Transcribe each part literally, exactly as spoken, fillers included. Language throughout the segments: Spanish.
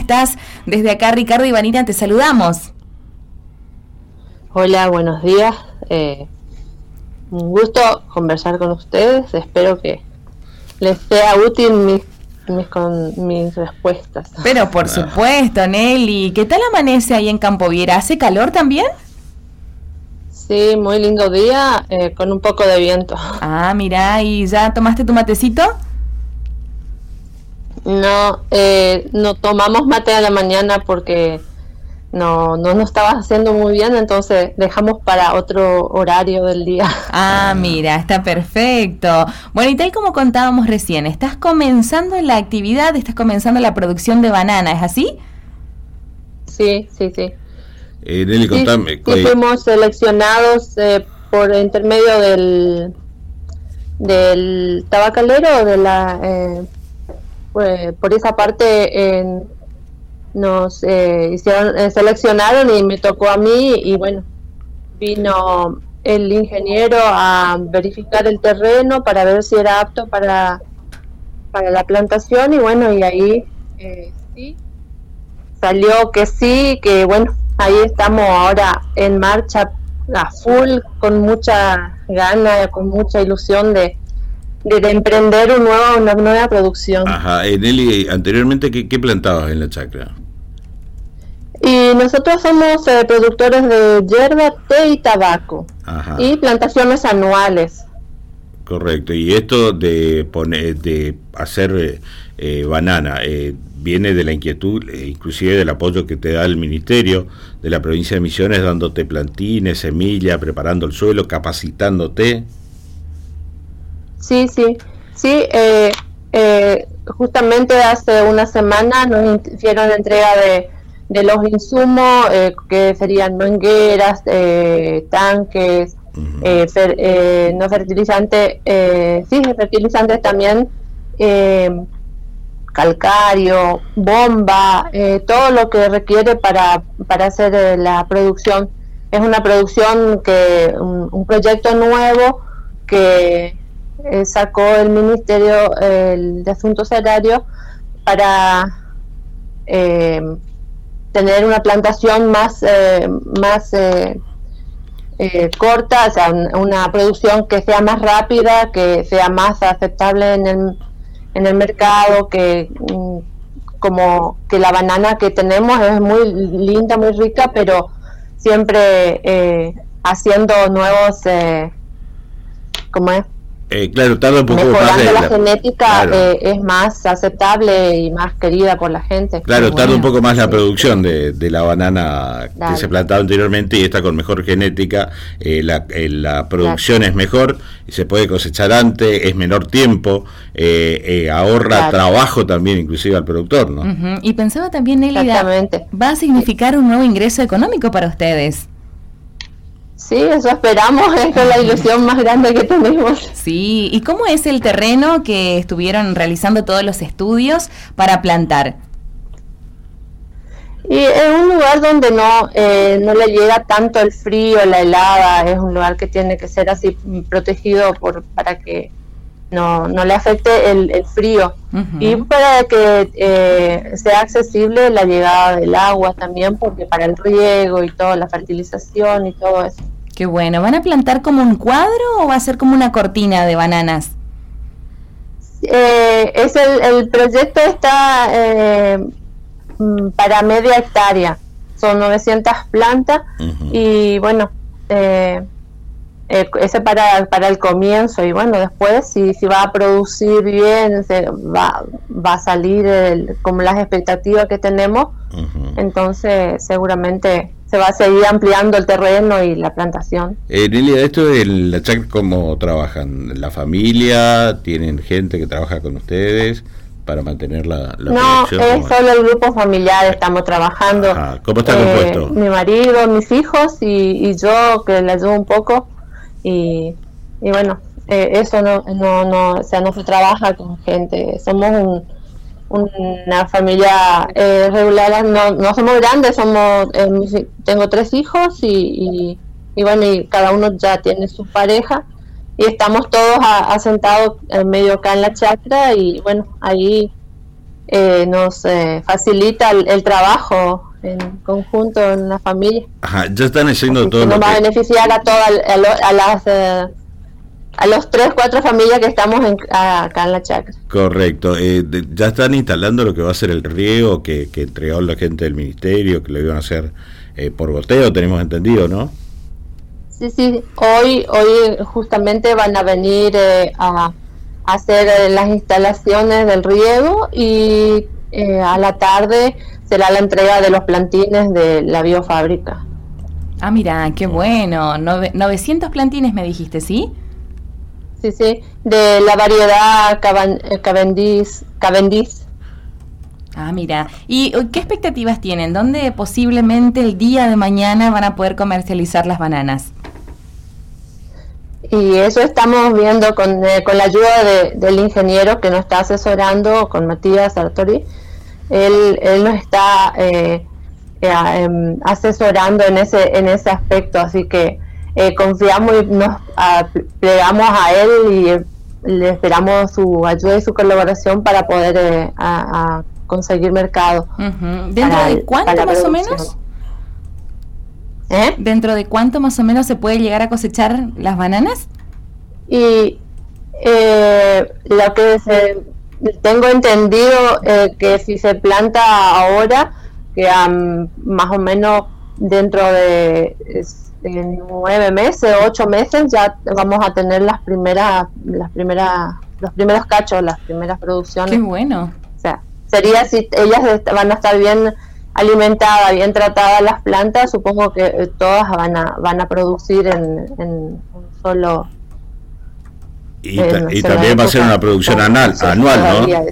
estás? Desde acá Ricardo y Vanina te saludamos. Hola, buenos días. Eh, un gusto conversar con ustedes. Espero que les sea útil mis, mis, con, mis respuestas. Pero por supuesto, Nelly. ¿Qué tal amanece ahí en Campo Viera? ¿Hace calor también? Sí, muy lindo día, eh, con un poco de viento. Ah, mirá, ¿y ya tomaste tu matecito? No, eh, no tomamos mate a la mañana porque no, no nos estaba haciendo muy bien, entonces dejamos para otro horario del día. Ah, mira, está perfecto. Bueno, y tal como contábamos recién, estás comenzando en la actividad, estás comenzando la producción de banana, ¿es así? Sí, sí, sí. Eh, Nelly, contame. Sí, sí, fuimos seleccionados eh, por intermedio del del tabacalero, de la eh, pues, por esa parte eh, nos eh, hicieron eh, seleccionaron y me tocó a mí, y bueno, vino el ingeniero a verificar el terreno para ver si era apto para para la plantación, y bueno, y ahí eh, sí salió que sí, que bueno, ahí estamos ahora en marcha a full, con mucha gana, con mucha ilusión de, de, de emprender un nuevo, una nueva producción. Ajá, eh, Nelly, anteriormente, ¿qué, qué plantabas en la chacra? Y nosotros somos eh, productores de yerba, té y tabaco. Ajá. Y plantaciones anuales. Correcto, y esto de poner, de hacer eh, banana, eh, viene de la inquietud, eh, inclusive del apoyo que te da el Ministerio de la provincia de Misiones, dándote plantines, semilla, preparando el suelo, capacitándote. Sí, sí, sí, eh, eh, justamente hace una semana nos hicieron entrega de, de los insumos, eh, que serían mangueras, eh, tanques, uh-huh. eh, fer, eh, no fertilizantes, eh, sí, fertilizantes también, eh, calcario, bomba, eh, todo lo que requiere para, para hacer eh, la producción. Es una producción que, un, un proyecto nuevo que eh, sacó el Ministerio eh, de Asuntos Agrarios para eh, tener una plantación más, eh, más eh, eh, corta, o sea, un, una producción que sea más rápida, que sea más aceptable en el en el mercado, que como que la banana que tenemos es muy linda, muy rica, pero siempre eh, haciendo nuevos, eh, ¿cómo es? Eh, claro, tarda un poco mejorando más de la, la genética, claro. eh, es más aceptable y más querida por la gente. Claro, Muy tarda bueno. un poco más la producción de, de la banana claro. que se plantaba anteriormente, y esta con mejor genética, eh, la, eh, la producción claro. es mejor, y se puede cosechar antes, es menor tiempo, eh, eh, ahorra claro. trabajo también inclusive al productor, ¿no? Uh-huh. Y pensaba también, Nelly, va a significar un nuevo ingreso económico para ustedes. Sí, eso esperamos, es la ilusión más grande que tenemos. Sí, ¿y cómo es el terreno que estuvieron realizando todos los estudios para plantar? Y es un lugar donde no eh, no le llega tanto el frío, la helada, es un lugar que tiene que ser así protegido por para que no, no le afecte el, el frío, uh-huh. y para que eh, sea accesible la llegada del agua también, porque para el riego y toda la fertilización y todo eso. Qué bueno. ¿Van a plantar como un cuadro o va a ser como una cortina de bananas? Eh, es el, el proyecto está eh, para media hectárea, son novecientas plantas, uh-huh. y bueno, eh, Eh, ese para para el comienzo, y bueno, después si si va a producir bien, se va va a salir el, como las expectativas que tenemos, uh-huh. entonces seguramente se va a seguir ampliando el terreno y la plantación. Eh, Nelia, esto de la chacra, ¿cómo trabajan? ¿La familia? ¿Tienen gente que trabaja con ustedes para mantener la, la no, producción? No, es solo el grupo familiar, estamos trabajando. Ajá. ¿Cómo está eh, compuesto? Mi marido, mis hijos y, y yo, que le ayudo un poco. Y, y bueno, eh, eso no, no, no, o sea, no se trabaja con gente, somos un, una familia eh, regular, no, no somos grandes, somos, eh, tengo tres hijos y, y, y bueno, y cada uno ya tiene su pareja, y estamos todos a, asentados en medio acá en la chacra, y bueno, ahí eh, nos eh, facilita el, el trabajo en conjunto en la familia. Ajá, ya están haciendo Así todo que lo nos va que... a beneficiar a todas a, lo, a las eh, a los tres cuatro familias que estamos en, a, acá en la chacra. Correcto, eh, de, ya están instalando lo que va a ser el riego que, que entregó la gente del ministerio, que lo iban a hacer eh, por goteo, tenemos entendido, ¿no? Sí, sí, hoy hoy justamente van a venir eh, a, a hacer eh, las instalaciones del riego y eh, a la tarde será la entrega de los plantines de la biofábrica. Ah, mira, qué bueno. Nove, novecientos plantines me dijiste, ¿sí? Sí, sí, de la variedad Cavendish. Cavendish. Ah, mira. ¿Y qué expectativas tienen? ¿Dónde posiblemente el día de mañana van a poder comercializar las bananas? Y eso estamos viendo con, eh, con la ayuda de, del ingeniero que nos está asesorando, con Matías Sartori. Él, él nos está eh, eh, asesorando en ese, en ese aspecto, así que eh, confiamos y nos a, plegamos a él y eh, le esperamos su ayuda y su colaboración para poder eh, a, a conseguir mercado. Uh-huh. ¿Dentro de cuánto más o menos? ¿Eh? ¿Dentro de cuánto más o menos se puede llegar a cosechar las bananas? Y eh, lo que se, tengo entendido eh, que si se planta ahora, que um, más o menos dentro de, de nueve meses, ocho meses, ya vamos a tener las primeras, las primeras, los primeros cachos, las primeras producciones. Qué bueno. O sea, sería si ellas van a estar bien alimentada, bien tratada las plantas, supongo que eh, todas van a van a producir en, en un solo y, ta y también va a ser una producción anual, anual,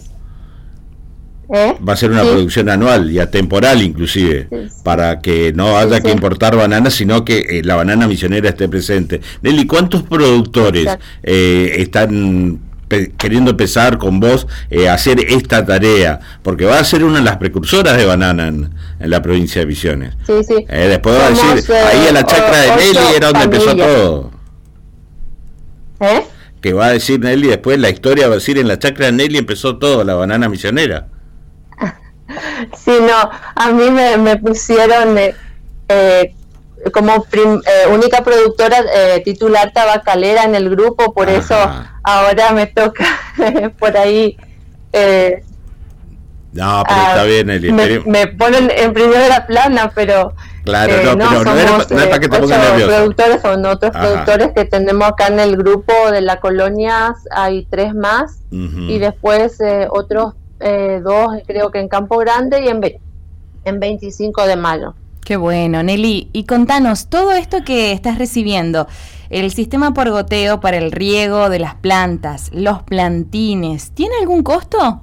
¿no? ¿Eh? Va a ser una sí. producción anual y atemporal inclusive, sí, sí. para que no haya sí, que sí. importar bananas, sino que eh, la banana misionera esté presente. Nelly, ¿cuántos productores eh, están queriendo empezar con vos eh, a hacer esta tarea? Porque va a ser una de las precursoras de banana en, en la provincia de Misiones. Sí, sí. Eh, después va a decir, eh, ahí en la chacra de Nelly era donde familias. empezó todo. ¿Eh? Que va a decir Nelly, después la historia va a decir, en la chacra de Nelly empezó todo, la banana misionera. Sí, no, a mí me, me pusieron eh, eh, como prim, eh, única productora eh, titular tabacalera en el grupo, por Ajá. eso ahora me toca por ahí eh, no, pero a, está bien el me, me ponen en primera plana, pero claro, eh, no, no, pero somos, no, era, no es para que te pongas nervioso. Productores, son otros Ajá. productores que tenemos acá en el grupo de la colonia, hay tres más, uh-huh. y después eh, otros eh, dos creo que en Campo Grande y en, en veinticinco de mayo. Qué bueno, Nelly. Y contanos, todo esto que estás recibiendo, el sistema por goteo para el riego de las plantas, los plantines, ¿tiene algún costo?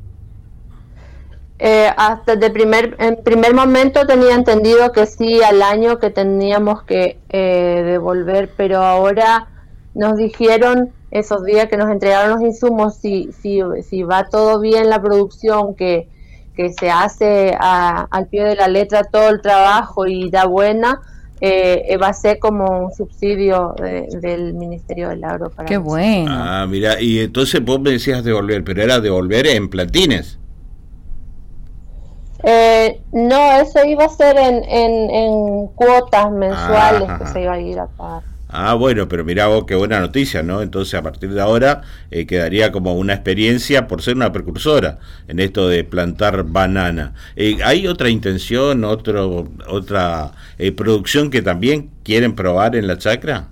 Eh, hasta de primer, en primer momento tenía entendido que sí, al año que teníamos que eh, devolver, pero ahora nos dijeron esos días que nos entregaron los insumos, si, si, si va todo bien la producción, que que se hace a, al pie de la letra todo el trabajo y da buena, eh, va a ser como un subsidio de, del Ministerio del Agro. Para Qué bueno. Ah, mira, y entonces vos me decías devolver, pero era devolver en plantines. Eh, no, eso iba a ser en, en, en cuotas mensuales ah, que se iba a ir a pagar. Ah, bueno, pero mirá vos, qué buena noticia, ¿no? Entonces, a partir de ahora, eh, quedaría como una experiencia por ser una precursora en esto de plantar banana. Eh, ¿Hay otra intención, otro, otra eh, producción que también quieren probar en la chacra?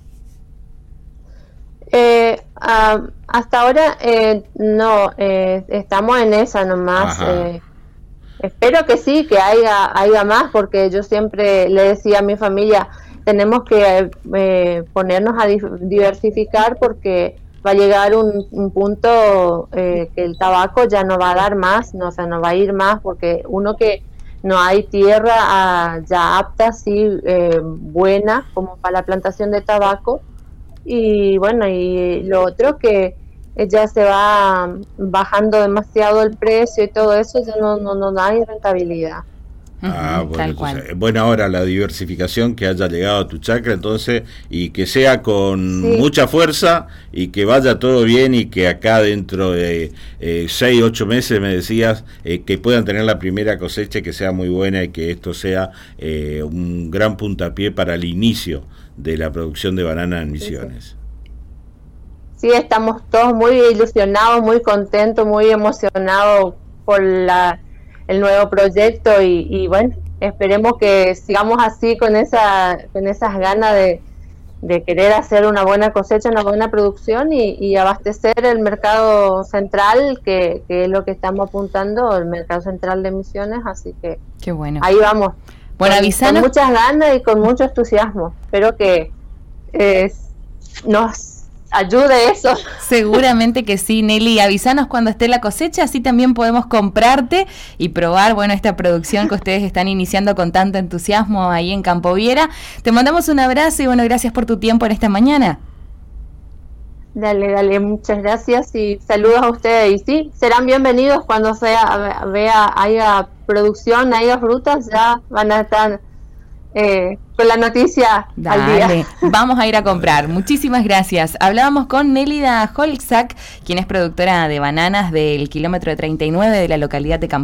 Eh, uh, hasta ahora, eh, no, eh, estamos en esa nomás. Eh, espero que sí, que haya, haya más, porque yo siempre le decía a mi familia, tenemos que eh, ponernos a diversificar porque va a llegar un, un punto eh, que el tabaco ya no va a dar más, no, o sea, no va a ir más, porque uno que no hay tierra ah, ya apta, así eh, buena como para la plantación de tabaco, y bueno, y lo otro que ya se va bajando demasiado el precio y todo eso, ya no, no, no hay rentabilidad. Ah, Uh-huh, bueno, tal entonces, cual. buena hora la diversificación que haya llegado a tu chacra, entonces, y que sea con Sí. mucha fuerza y que vaya todo bien y que acá dentro de eh, seis, ocho meses, me decías, eh, que puedan tener la primera cosecha, que sea muy buena y que esto sea eh, un gran puntapié para el inicio de la producción de banana en Misiones. Sí, estamos todos muy ilusionados, muy contentos, muy emocionados por la, el nuevo proyecto y, y bueno, esperemos que sigamos así con esa con esas ganas de, de querer hacer una buena cosecha, una buena producción y, y abastecer el mercado central, que, que es lo que estamos apuntando, el mercado central de Misiones, así que Qué bueno. ahí vamos. Bueno, con, avisanos. con muchas ganas y con mucho entusiasmo. Espero que eh, nos ayude eso. Seguramente que sí, Nelly. Avísanos cuando esté la cosecha, así también podemos comprarte y probar, bueno, esta producción que ustedes están iniciando con tanto entusiasmo ahí en Campo Viera. Te mandamos un abrazo y bueno, gracias por tu tiempo en esta mañana. Dale, dale, muchas gracias y saludos a ustedes. Y sí, serán bienvenidos cuando sea vea haya producción, haya frutas, ya van a estar eh, con la noticia Dale, al día. Vamos a ir a comprar. Muchísimas gracias. Hablábamos con Nélida Holczak, quien es productora de bananas del kilómetro treinta y nueve de la localidad de Campo